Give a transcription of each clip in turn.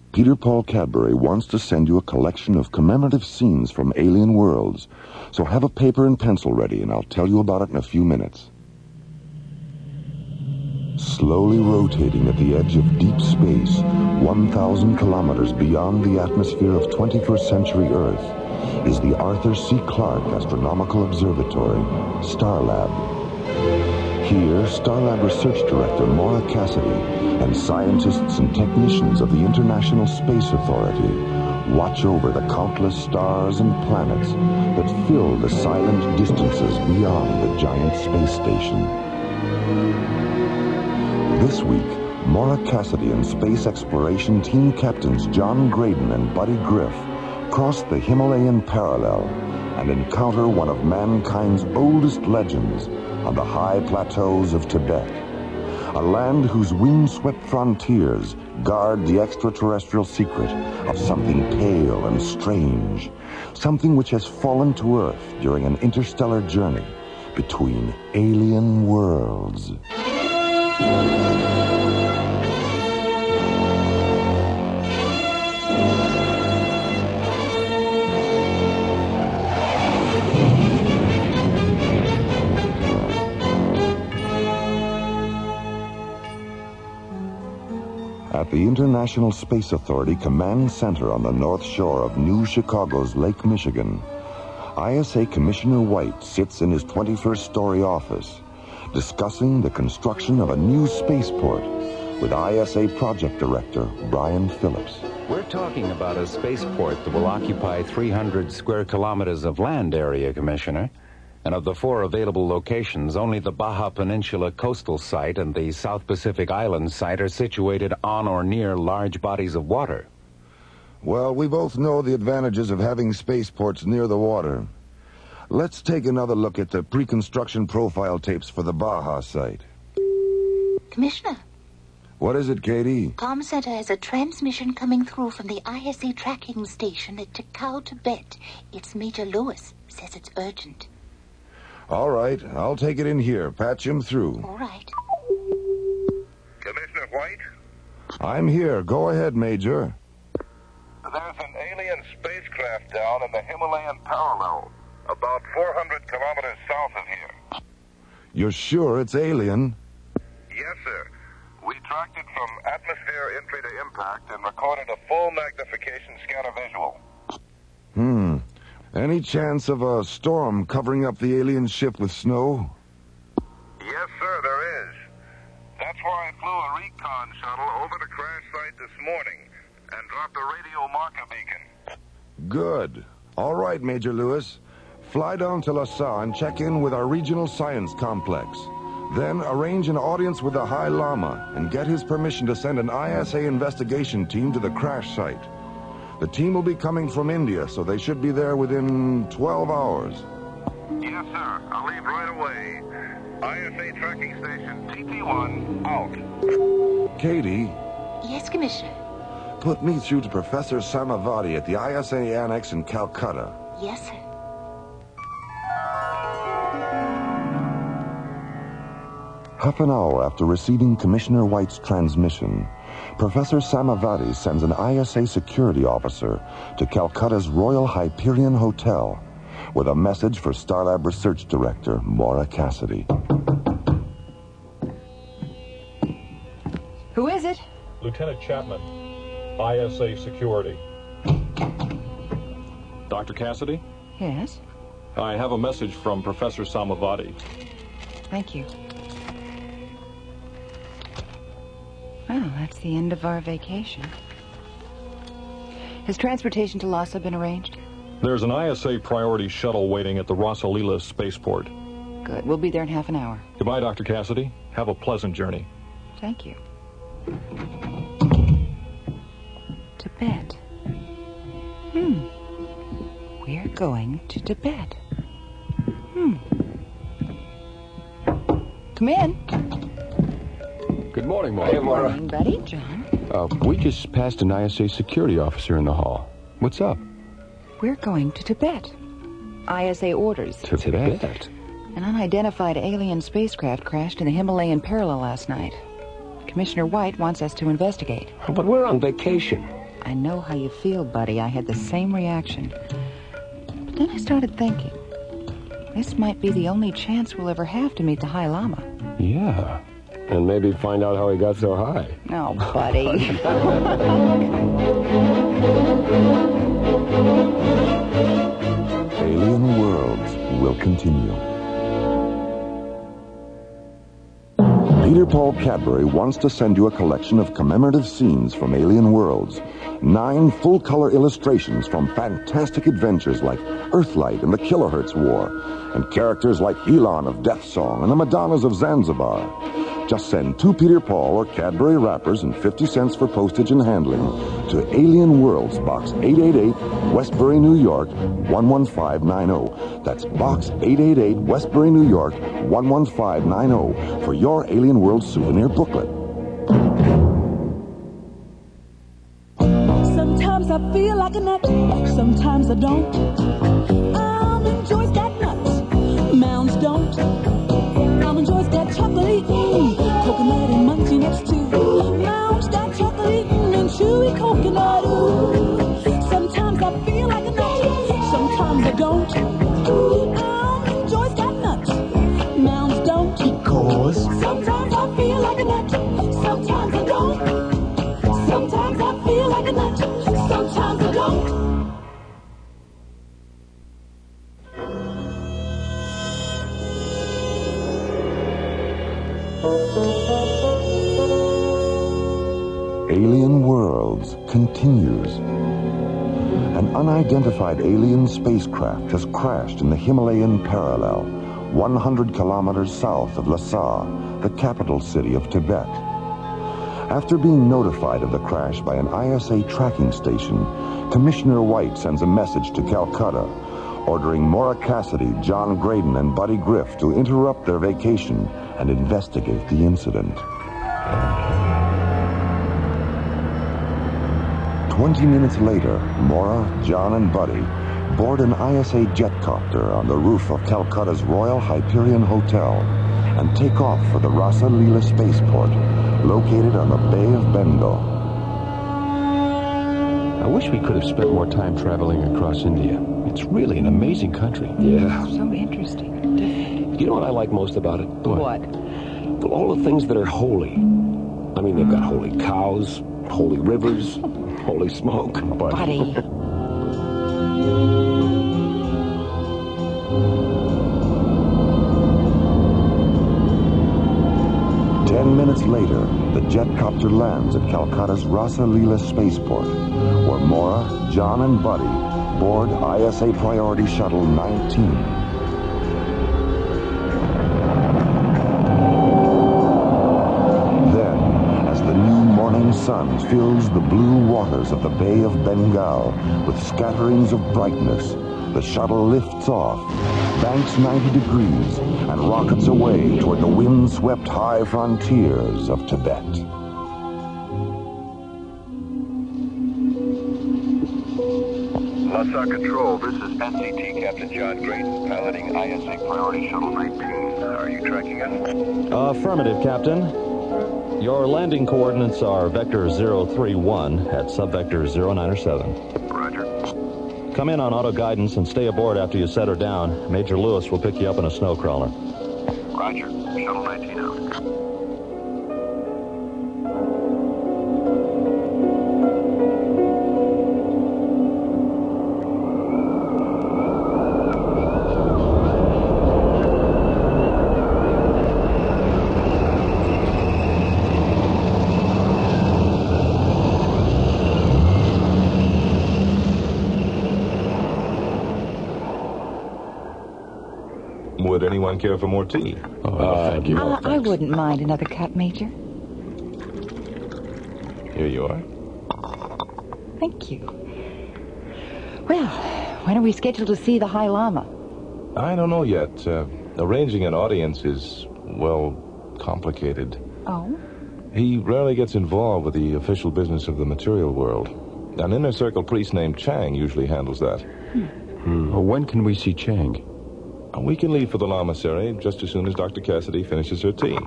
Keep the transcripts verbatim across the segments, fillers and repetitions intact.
Peter Paul Cadbury wants to send you a collection of commemorative scenes from alien worlds. So have a paper and pencil ready, and I'll tell you about it in a few minutes. Slowly rotating at the edge of deep space, one thousand kilometers beyond the atmosphere of twenty-first century Earth, is the Arthur C. Clarke Astronomical Observatory, Starlab. Here, Starlab Research Director Maura Cassidy and scientists and technicians of the International Space Authority watch over the countless stars and planets that fill the silent distances beyond the giant space station. This week, Maura Cassidy and space exploration team captains John Graydon and Buddy Griff cross the Himalayan parallel and encounter one of mankind's oldest legends on the high plateaus of Tibet, a land whose windswept frontiers guard the extraterrestrial secret of something pale and strange, something which has fallen to Earth during an interstellar journey between alien worlds. At the International Space Authority Command Center on the North Shore of New Chicago's Lake Michigan, I S A Commissioner White sits in his twenty-first story office, discussing the construction of a new spaceport with I S A Project Director Brian Phillips. We're talking about a spaceport that will occupy three hundred square kilometers of land area, Commissioner. And of the four available locations, only the Baja Peninsula coastal site and the South Pacific Island site are situated on or near large bodies of water. Well, we both know the advantages of having spaceports near the water. Let's take another look at the pre-construction profile tapes for the Baja site. Commissioner. What is it, Katie? Com Center has a transmission coming through from the I S A tracking station at Tikal, Tibet. It's Major Lewis. Says it's urgent. All right, I'll take it in here. Patch him through. All right. Commissioner White? I'm here. Go ahead, Major. There's an alien spacecraft down in the Himalayan parallel, about four hundred kilometers south of here. You're sure it's alien? Yes, sir. We tracked it from atmosphere entry to impact and recorded a full magnification scanner visual. Hmm. Any chance of a storm covering up the alien ship with snow? Yes, sir, there is. That's why I flew a recon shuttle over the crash site this morning and dropped a radio marker beacon. Good. All right, Major Lewis. Fly down to La Salle and check in with our regional science complex. Then arrange an audience with the High Lama and get his permission to send an I S A investigation team to the crash site. The team will be coming from India, so they should be there within twelve hours. Yes, sir. I'll leave right away. I S A tracking station T T one out. Katie? Yes, Commissioner. Put me through to Professor Samavati at the I S A Annex in Calcutta. Yes, sir. Half an hour after receiving Commissioner White's transmission, Professor Samavati sends an I S A security officer to Calcutta's Royal Hyperion Hotel with a message for Starlab Research Director Maura Cassidy. Who is it? Lieutenant Chapman, I S A Security. Doctor Cassidy? Yes? I have a message from Professor Samavati. Thank you. Well, that's the end of our vacation. Has transportation to Lhasa been arranged? There's an I S A priority shuttle waiting at the Rasalila spaceport. Good. We'll be there in half an hour. Goodbye, Doctor Cassidy. Have a pleasant journey. Thank you. Tibet. Hmm. We're going to Tibet. Hmm. Come in. Good morning, Maura. Good morning, Buddy. John. Uh, we just passed an I S A security officer in the hall. What's up? We're going to Tibet. I S A orders. To Tibet? An unidentified alien spacecraft crashed in the Himalayan parallel last night. Commissioner White wants us to investigate. But we're on vacation. I know how you feel, buddy. I had the same reaction. But then I started thinking, this might be the only chance we'll ever have to meet the High Lama. Yeah. And maybe find out how he got so high. Oh, buddy. Alien Worlds will continue. Peter Paul Cadbury wants to send you a collection of commemorative scenes from Alien Worlds. Nine full-color illustrations from fantastic adventures like Earthlight and the Kilohertz War, and characters like Elon of Death Song and the Madonnas of Zanzibar. Just send two Peter Paul or Cadbury wrappers and fifty cents for postage and handling to Alien Worlds, Box eight eighty-eight, Westbury, New York, one one five nine zero. That's Box eight eighty-eight, Westbury, New York, one one five nine zero for your Alien Worlds souvenir booklet. Sometimes I feel like a nut, sometimes I don't. Almond Joy's got nuts, Mounds don't. Almond Joy's got chocolate, mm, coconut and munchy nuts too. Mounds got chocolate mm, and chewy coconut. Ooh. Sometimes I feel like a nut, sometimes I don't. Almond Joy's got nuts, Mounds don't. Because sometimes I feel like a nut, sometimes I don't. Sometimes I feel like a nut, sometimes I don't. Alien Worlds continues. An unidentified alien spacecraft has crashed in the Himalayan parallel, one hundred kilometers south of Lhasa, the capital city of Tibet. After being notified of the crash by an I S A tracking station, Commissioner White sends a message to Calcutta, ordering Maura Cassidy, John Graydon, and Buddy Griff to interrupt their vacation and investigate the incident. Twenty minutes later, Maura, John, and Buddy board an I S A jetcopter on the roof of Calcutta's Royal Hyperion Hotel and take off for the Rasa Leela spaceport, located on the Bay of Bengal. I wish we could have spent more time traveling across India. It's really an amazing country. Yeah. So interesting. You know what I like most about it? What? Well, all the things that are holy. I mean, they've got holy cows, holy rivers, holy smoke. Buddy. Ten minutes later, the jetcopter lands at Calcutta's Rasa Leela spaceport, where Maura, John, and Buddy board I S A Priority Shuttle nineteen. Then, as the new morning sun fills the blue waters of the Bay of Bengal with scatterings of brightness, the shuttle lifts off, banks ninety degrees, and rockets away toward the wind-swept high frontiers of Tibet. Lhasa Control, this is N C T Captain John Graydon, piloting I S A Priority Shuttle nineteen. Are you tracking us? Affirmative, Captain. Your landing coordinates are vector zero three one at subvector zero nine seven. Roger. Come in on auto guidance and stay aboard after you set her down. Major Lewis will pick you up in a snow crawler. Roger. Shuttle nineteen out. Would anyone care for more tea? Oh, uh, thank you. Uh, I wouldn't mind another cup, Major. Here you are. Thank you. Well, when are we scheduled to see the High Lama? I don't know yet. Uh, arranging an audience is, well, complicated. Oh? He rarely gets involved with the official business of the material world. An inner circle priest named Chang usually handles that. Hmm. Hmm. Well, when can we see Chang? We can leave for the Lamasery just as soon as Doctor Cassidy finishes her tea.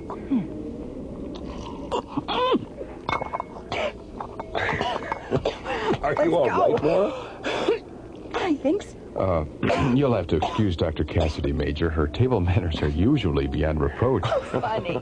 Are Let's you all go. right, Laura? I think so. Uh, you'll have to excuse Doctor Cassidy, Major. Her table manners are usually beyond reproach. Funny.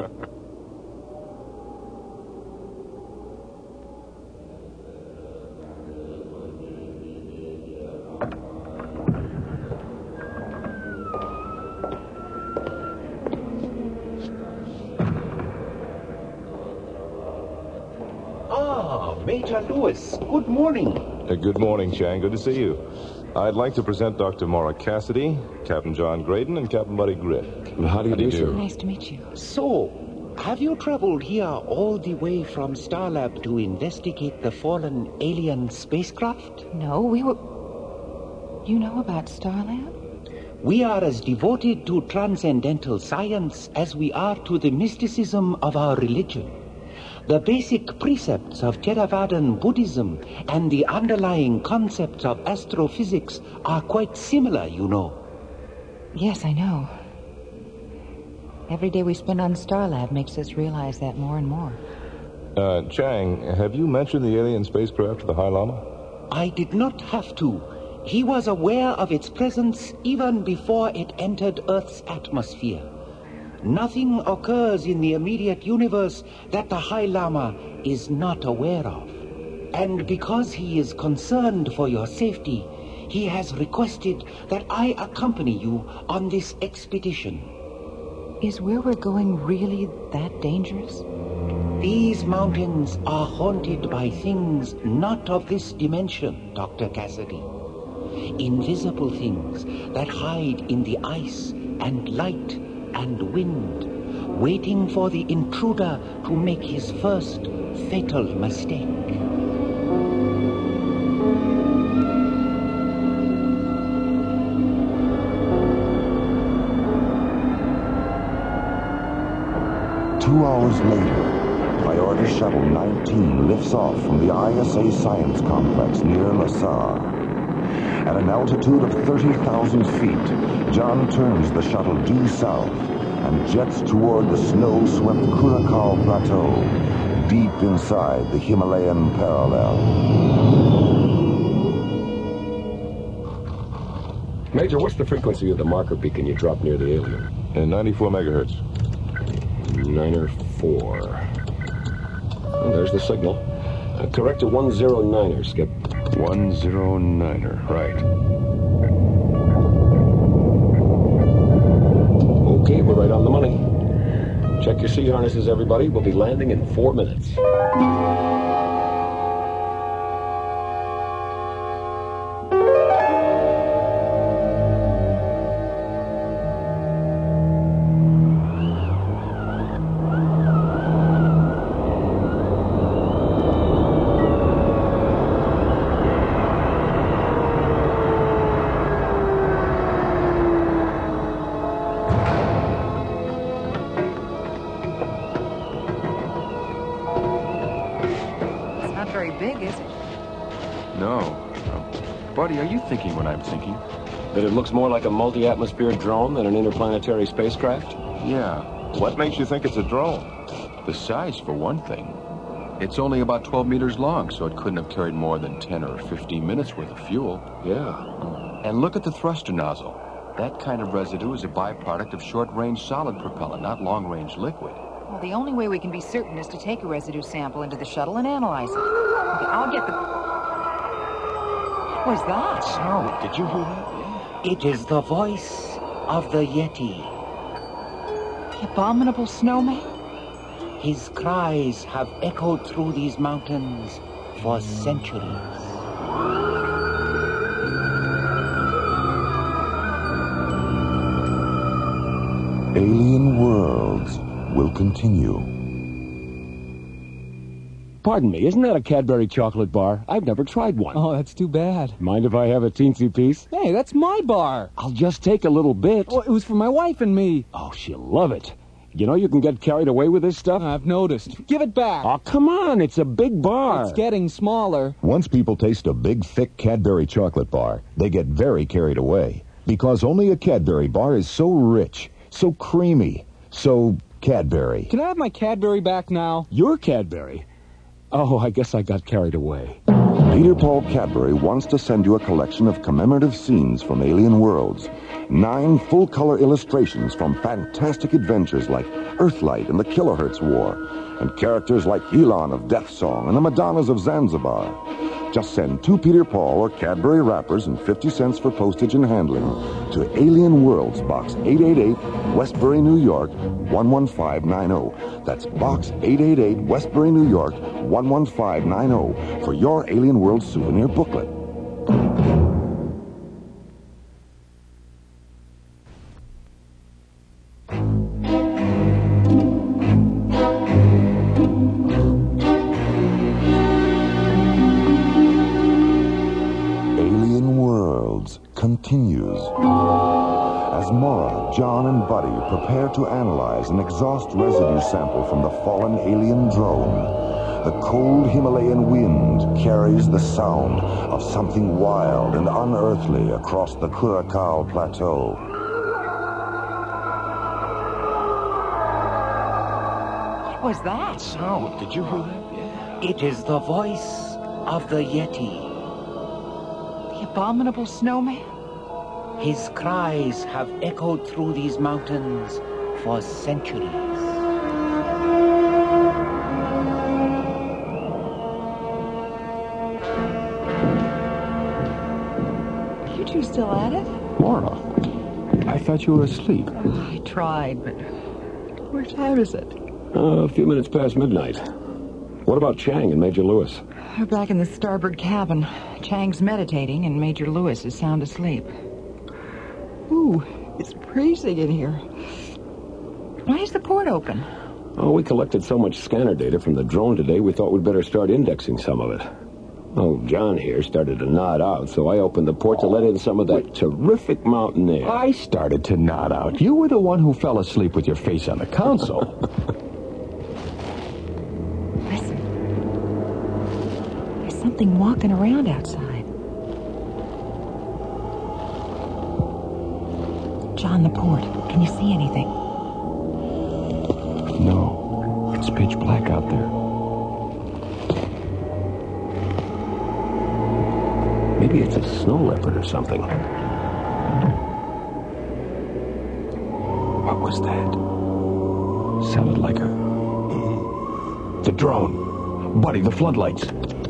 Ah, Major Lewis, good morning. Uh, good morning, Chang. Good to see you. I'd like to present Doctor Maura Cassidy, Captain John Graydon, and Captain Buddy Griff. How do you do, sir? Nice to meet you. So, have you traveled here all the way from Starlab to investigate the fallen alien spacecraft? No, we were... You know about Starlab? We are as devoted to transcendental science as we are to the mysticism of our religion. The basic precepts of Theravadan Buddhism and the underlying concepts of astrophysics are quite similar, you know. Yes, I know. Every day we spend on Starlab makes us realize that more and more. Uh, Chang, have you mentioned the alien spacecraft to the High Lama? I did not have to. He was aware of its presence even before it entered Earth's atmosphere. Nothing occurs in the immediate universe that the High Lama is not aware of. And because he is concerned for your safety, he has requested that I accompany you on this expedition. Is where we're going really that dangerous? These mountains are haunted by things not of this dimension, Doctor Cassidy. Invisible things that hide in the ice and light and wind, waiting for the intruder to make his first fatal mistake. Two hours later, Priority Shuttle nineteen lifts off from the I S A Science Complex near Lasar. At an altitude of thirty thousand feet, John turns the shuttle due south and jets toward the snow-swept Kurakal Plateau, deep inside the Himalayan parallel. Major, what's the frequency of the marker beacon you dropped near the alien? Uh, ninety-four megahertz. Niner four. Well, there's the signal. Uh, correct to one zero niner, Skip. one zero niner, right. Okay, we're right on the money. Check your sea harnesses, everybody. We'll be landing in four minutes. Buddy, are you thinking what I'm thinking? That it looks more like a multi-atmosphere drone than an interplanetary spacecraft? Yeah. What makes you think it's a drone? The size, for one thing. It's only about twelve meters long, so it couldn't have carried more than ten or fifteen minutes worth of fuel. Yeah. And look at the thruster nozzle. That kind of residue is a byproduct of short-range solid propellant, not long-range liquid. Well, the only way we can be certain is to take a residue sample into the shuttle and analyze it. Okay, I'll get the... What was that? Sound. Did you hear that? It is the voice of the Yeti. The abominable snowman? His cries have echoed through these mountains for centuries. Alien Worlds will continue. Pardon me, isn't that a Cadbury chocolate bar? I've never tried one. Oh, that's too bad. Mind if I have a teensy piece? Hey, that's my bar. I'll just take a little bit. Oh, it was for my wife and me. Oh, she'll love it. You know you can get carried away with this stuff? I've noticed. Give it back. Oh, come on, it's a big bar. It's getting smaller. Once people taste a big, thick Cadbury chocolate bar, they get very carried away. Because only a Cadbury bar is so rich, so creamy, so Cadbury. Can I have my Cadbury back now? Your Cadbury? Oh, I guess I got carried away. Peter Paul Cadbury wants to send you a collection of commemorative scenes from Alien Worlds. Nine full-color illustrations from fantastic adventures like Earthlight and the Kilohertz War, and characters like Elon of Death Song and the Madonnas of Zanzibar. Just send two Peter Paul or Cadbury wrappers and fifty cents for postage and handling to Alien Worlds, Box eight eighty-eight, Westbury, New York, one one five nine zero. That's Box eight eighty-eight, Westbury, New York, one one five nine zero for your Alien Worlds souvenir booklet. Continues. As Mora, John, and Buddy prepare to analyze an exhaust residue sample from the fallen alien drone, the cold Himalayan wind carries the sound of something wild and unearthly across the Curacao Plateau. What was that? Sound. Did you hear that? Yeah. It is the voice of the Yeti. The abominable snowman? His cries have echoed through these mountains for centuries. You two still at it? Laura, I thought you were asleep. Oh, I tried, but what time is it? Uh, a few minutes past midnight. What about Chang and Major Lewis? They're back in the starboard cabin. Chang's meditating, and Major Lewis is sound asleep. Ooh, it's freezing in here. Why is the port open? Oh, we collected so much scanner data from the drone today, we thought we'd better start indexing some of it. Oh, John here started to nod out, so I opened the port to let in some of that terrific mountain air. I started to nod out. You were the one who fell asleep with your face on the console. Listen. There's something walking around outside. John, the port. Can you see anything? No. It's pitch black out there. Maybe it's a snow leopard or something. What was that? Sounded like a... The drone. Buddy, the floodlights.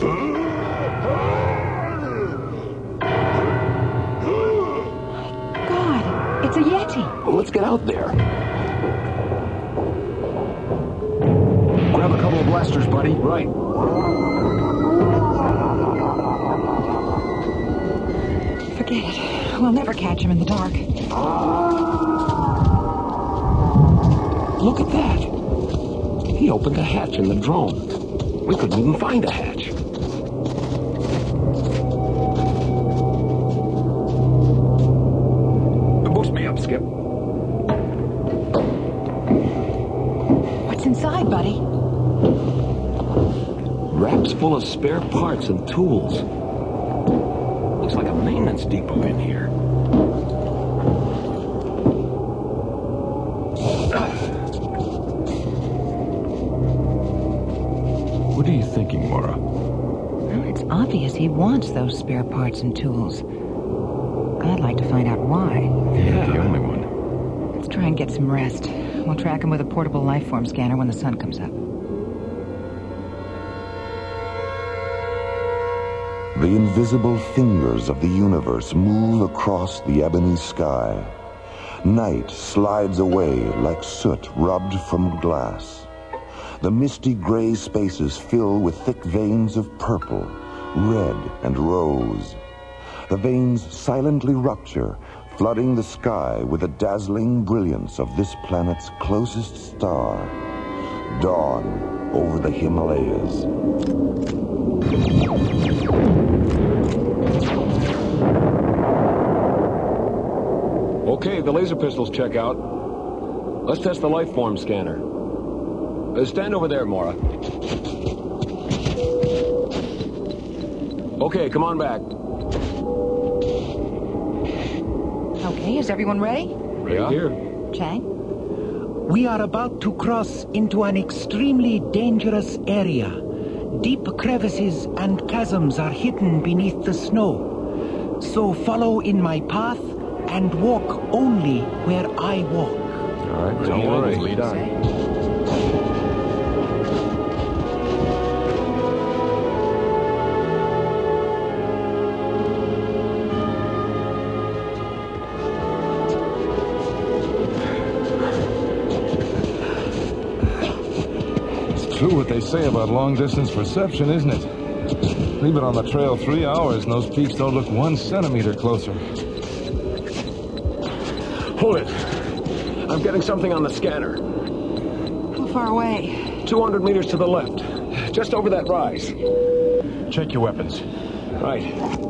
It's a Yeti. Well, let's get out there. Grab a couple of blasters, buddy. Right. Forget it. We'll never catch him in the dark. Look at that. He opened a hatch in the drone. We couldn't even find a hatch. Skip. What's inside, buddy? Wraps full of spare parts and tools. Looks like a maintenance depot in here. What are you thinking, Mora? Well, it's obvious he wants those spare parts and tools. I'd like to find out why. Yeah, the only one. Let's try and get some rest. We'll track him with a portable life form scanner when the sun comes up. The invisible fingers of the universe move across the ebony sky. Night slides away like soot rubbed from glass. The misty gray spaces fill with thick veins of purple, red, and rose. The veins silently rupture, flooding the sky with the dazzling brilliance of this planet's closest star. Dawn over the Himalayas. Okay, the laser pistols check out. Let's test the life form scanner. Uh, stand over there, Mora. Okay, come on back. Okay, is everyone ready? Ready yeah. here. Chang? We are about to cross into an extremely dangerous area. Deep crevices and chasms are hidden beneath the snow. So follow in my path and walk only where I walk. All right, don't worry. Lead on. True what they say about long-distance perception, isn't it? We've been on the trail three hours, and those peaks don't look one centimeter closer. Hold it. I'm getting something on the scanner. How far away? two hundred meters to the left. Just over that rise. Check your weapons. Right.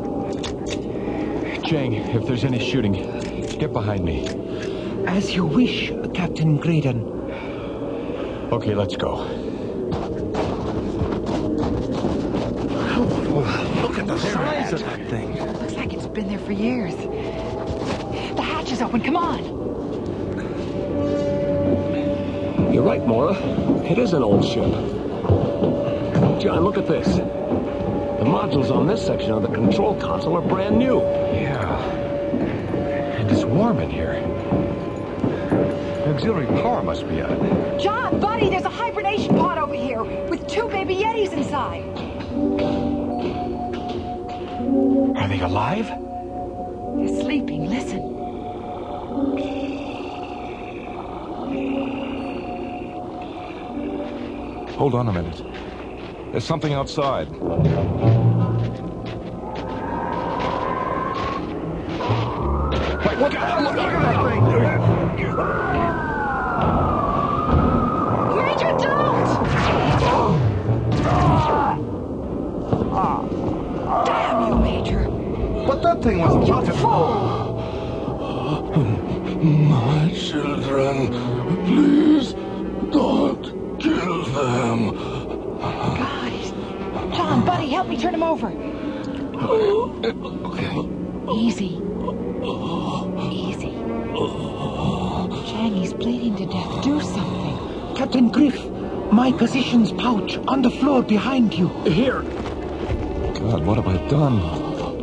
Chang, if there's any shooting, get behind me. As you wish, Captain Graydon. Okay, let's go. Look at the size of that thing. Looks like it's been there for years. The hatch is open. Come on. You're right, Mora. It is an old ship. John, look at this. The modules on this section of the control console are brand new. Yeah. And it's warm in here. Auxiliary power must be on. John, buddy, there's a hibernation pod over here with two baby Yetis inside. Are they alive? They're sleeping. Listen. Hold on a minute. There's something outside. Wait, look out! Look, look at that thing! Major, don't! Damn you, Major! But that thing was You fool! My children, please don't kill them. Guys. John, buddy, help me turn him over. Okay. Easy. Easy. Chang, he's bleeding to death. Do something. Captain Griff, my position's pouch on the floor behind you. Here. God, what have I done?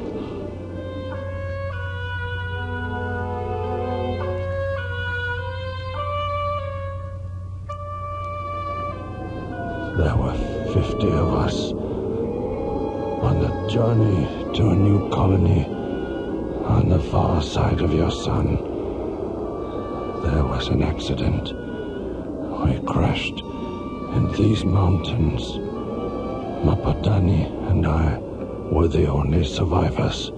There were fifty of us on the journey to a new colony on the far side of your sun. There was an accident. We crashed in these mountains. Mapadani and I were the only survivors.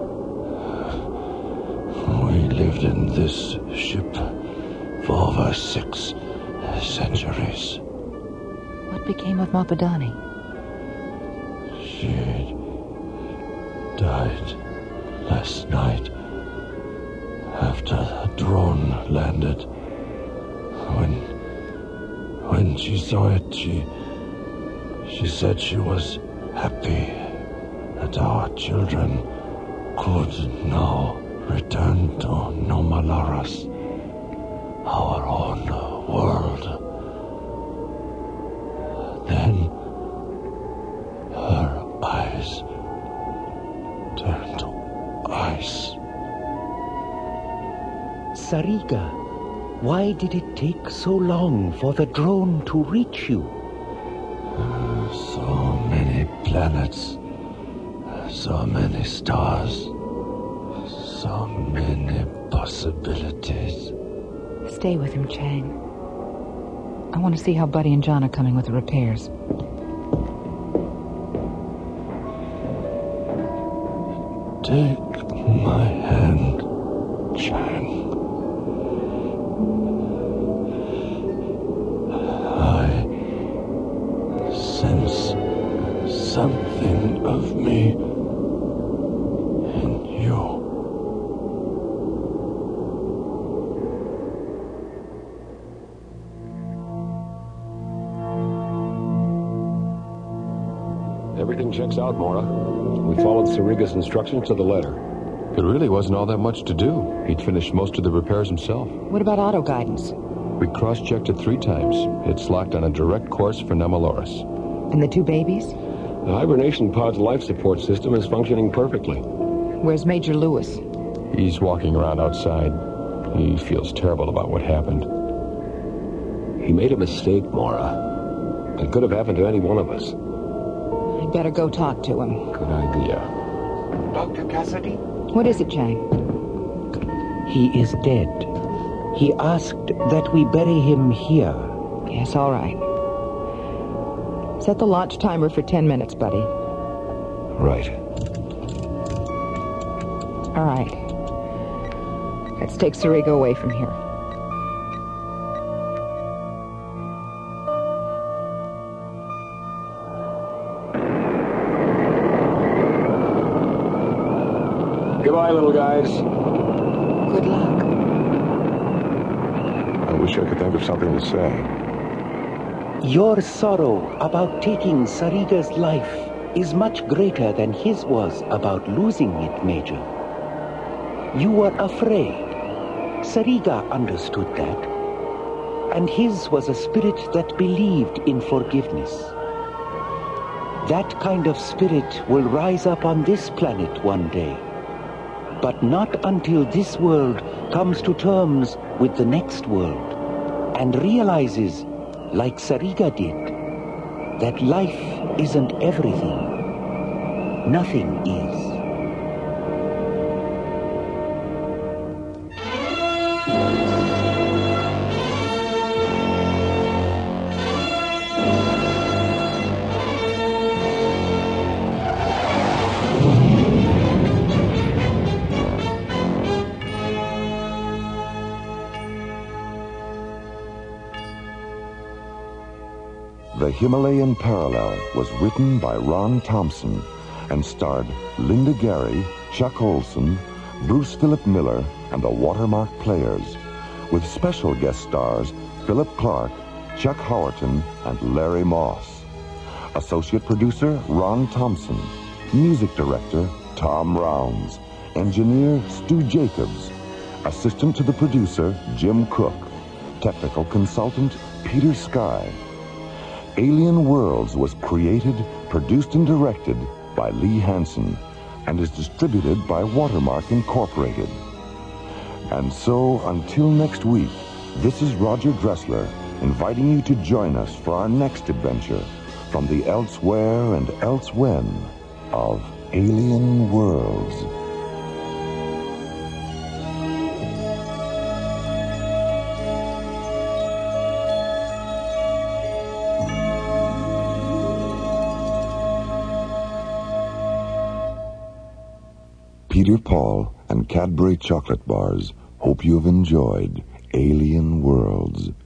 We lived in this ship for over six centuries. What became of Mapadani? She died last night after the drone landed. When when she saw it, she she said she was happy that our children could now return to Nomalaras, our own world. Then her eyes turned to ice. Sariga, why did it take so long for the drone to reach you? So many planets, so many stars, so many possibilities. Stay with him, Chang. I want to see how Buddy and John are coming with the repairs. Take my hand, Chang. I sense something of me in you. Everything checks out, Mora. We followed Sariga's instructions to the letter. It really wasn't all that much to do. He'd finished most of the repairs himself. What about auto guidance? We cross-checked it three times. It's locked on a direct course for Nemaloris. And the two babies? The hibernation pod's life support system is functioning perfectly. Where's Major Lewis? He's walking around outside. He feels terrible about what happened. He made a mistake, Mora. It could have happened to any one of us. I'd better go talk to him. Good idea. Doctor Cassidy? What is it, Chang? He is dead. He asked that we bury him here. Yes, all right. Set the launch timer for ten minutes, buddy. Right. All right. Let's take Sarika away from here. Goodbye, little guys. Good luck. I wish I could think of something to say. Your sorrow about taking Sariga's life is much greater than his was about losing it, Major. You were afraid. Sariga understood that. And his was a spirit that believed in forgiveness. That kind of spirit will rise up on this planet one day. But not until this world comes to terms with the next world and realizes, like Sariga did, that life isn't everything. Nothing is. The Himalayan Parallel was written by Ron Thompson and starred Linda Gary, Chuck Olson, Bruce Philip Miller, and the Watermark Players, with special guest stars Philip Clark, Chuck Howerton, and Larry Moss. Associate producer Ron Thompson. Music director Tom Rounds. Engineer Stu Jacobs. Assistant to the producer Jim Cook. Technical consultant Peter Sky. Alien Worlds was created, produced, and directed by Lee Hansen and is distributed by Watermark Incorporated. And so, until next week, this is Roger Dressler inviting you to join us for our next adventure from the elsewhere and elsewhen of Alien Worlds. Peter Paul and Cadbury chocolate bars hope you have enjoyed Alien Worlds.